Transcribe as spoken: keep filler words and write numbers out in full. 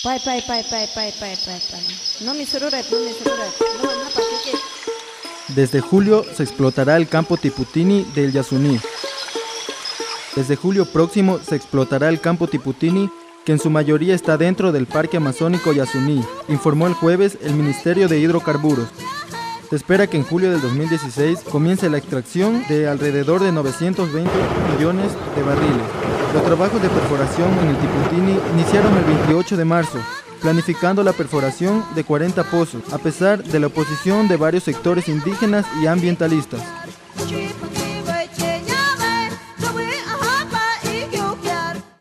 Pai, pai, pai, pai, pai, pai, pai, pai. No mi sururet, no mi sururet. No, no, ¿para qué? Desde julio se explotará el campo Tiputini del Yasuní. Desde julio próximo se explotará el campo Tiputini, que en su mayoría está dentro del Parque Amazónico Yasuní, informó el jueves el Ministerio de Hidrocarburos. Se espera que en julio del dos mil dieciséis comience la extracción de alrededor de novecientos veinte millones de barriles. Los trabajos de perforación en el Tiputini iniciaron el veintiocho de marzo, planificando la perforación de cuarenta pozos, a pesar de la oposición de varios sectores indígenas y ambientalistas.